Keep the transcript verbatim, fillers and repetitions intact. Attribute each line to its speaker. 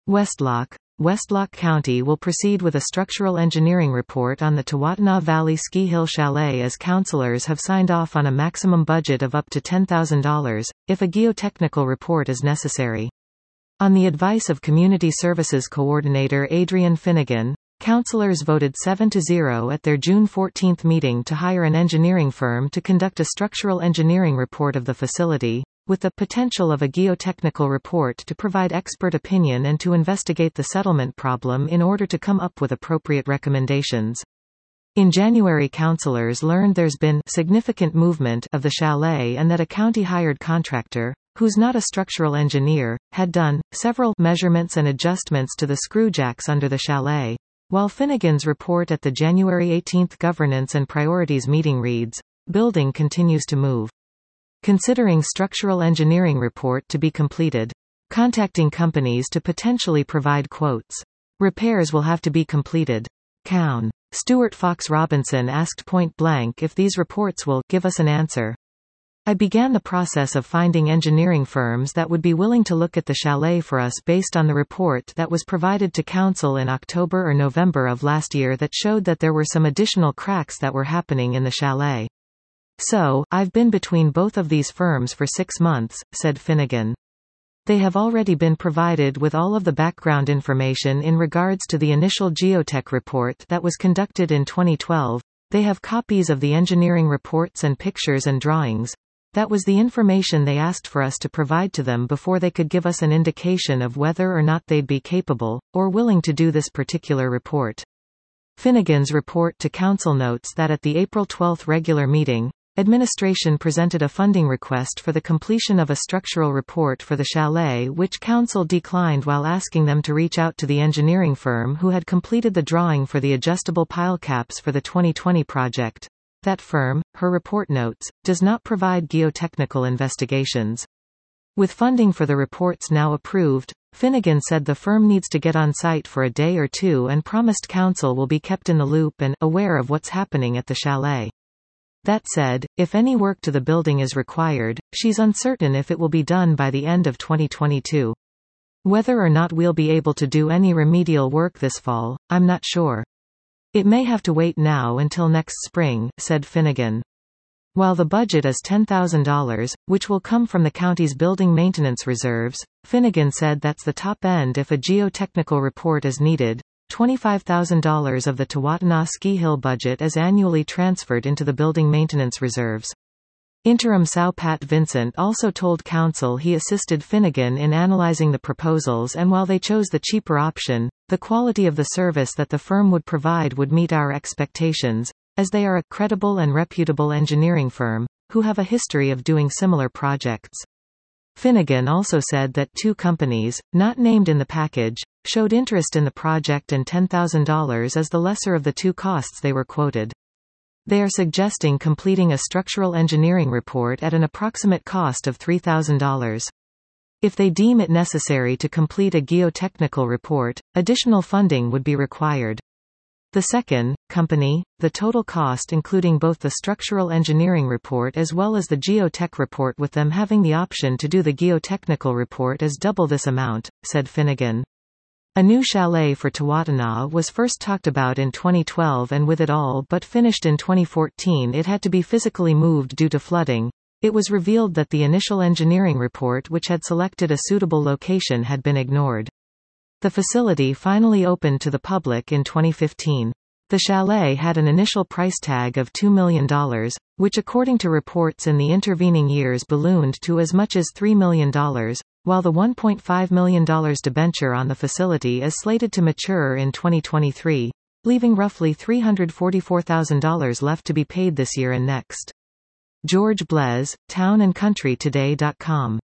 Speaker 1: Westlock. Westlock County will proceed with a structural engineering report on the Tawatana Valley Ski Hill Chalet as councilors have signed off on a maximum budget of up to ten thousand dollars, if a geotechnical report is necessary. On the advice of Community Services Coordinator Adrian Finnegan, councilors voted seven to zero at their June fourteenth meeting to hire an engineering firm to conduct a structural engineering report of the facility, with the potential of a geotechnical report to provide expert opinion and to investigate the settlement problem in order to come up with appropriate recommendations. In January, councilors learned there's been significant movement of the chalet and that a county-hired contractor, who's not a structural engineer, had done several measurements and adjustments to the screw jacks under the chalet. While Finnegan's report at the January eighteenth Governance and Priorities meeting reads, "Building continues to move. Considering structural engineering report to be completed. Contacting companies to potentially provide quotes. Repairs will have to be completed. Cown. Stuart Fox Robinson asked point blank if these reports will give us an answer. I began the process of finding engineering firms that would be willing to look at the chalet for us based on the report that was provided to council in October or November of last year that showed that there were some additional cracks that were happening in the chalet. So, I've been between both of these firms for six months, said Finnegan. They have already been provided with all of the background information in regards to the initial geotech report that was conducted in twenty twelve. They have copies of the engineering reports and pictures and drawings. That was the information they asked for us to provide to them before they could give us an indication of whether or not they'd be capable, or willing to do this particular report. Finnegan's report to council notes that at the April twelfth regular meeting, administration presented a funding request for the completion of a structural report for the chalet which council declined while asking them to reach out to the engineering firm who had completed the drawing for the adjustable pile caps for the twenty twenty project. That firm, her report notes, does not provide geotechnical investigations. With funding for the reports now approved, Finnegan said the firm needs to get on site for a day or two and promised council will be kept in the loop and aware of what's happening at the chalet. That said, if any work to the building is required, she's uncertain if it will be done by the end of twenty twenty-two. Whether or not we'll be able to do any remedial work this fall, I'm not sure. It may have to wait now until next spring, said Finnegan. While the budget is ten thousand dollars, which will come from the county's building maintenance reserves, Finnegan said that's the top end if a geotechnical report is needed. twenty-five thousand dollars of the Tawatana Ski Hill budget is annually transferred into the building maintenance reserves. Interim São Pat Vincent also told council he assisted Finnegan in analyzing the proposals and while they chose the cheaper option, the quality of the service that the firm would provide would meet our expectations, as they are a credible and reputable engineering firm, who have a history of doing similar projects. Finnegan also said that two companies, not named in the package, showed interest in the project and ten thousand dollars as the lesser of the two costs they were quoted. They are suggesting completing a structural engineering report at an approximate cost of three thousand dollars. If they deem it necessary to complete a geotechnical report, additional funding would be required. The second company, the total cost including both the structural engineering report as well as the geotech report with them having the option to do the geotechnical report is double this amount, said Finnegan. A new chalet for Tawatana was first talked about in twenty twelve and with it all but finished in twenty fourteen it had to be physically moved due to flooding. It was revealed that the initial engineering report which had selected a suitable location had been ignored. The facility finally opened to the public in twenty fifteen. The chalet had an initial price tag of two million dollars, which according to reports in the intervening years ballooned to as much as three million dollars, while the one point five million dollars debenture on the facility is slated to mature in twenty twenty-three, leaving roughly three hundred forty-four thousand dollars left to be paid this year and next. George Blez, town and country today dot com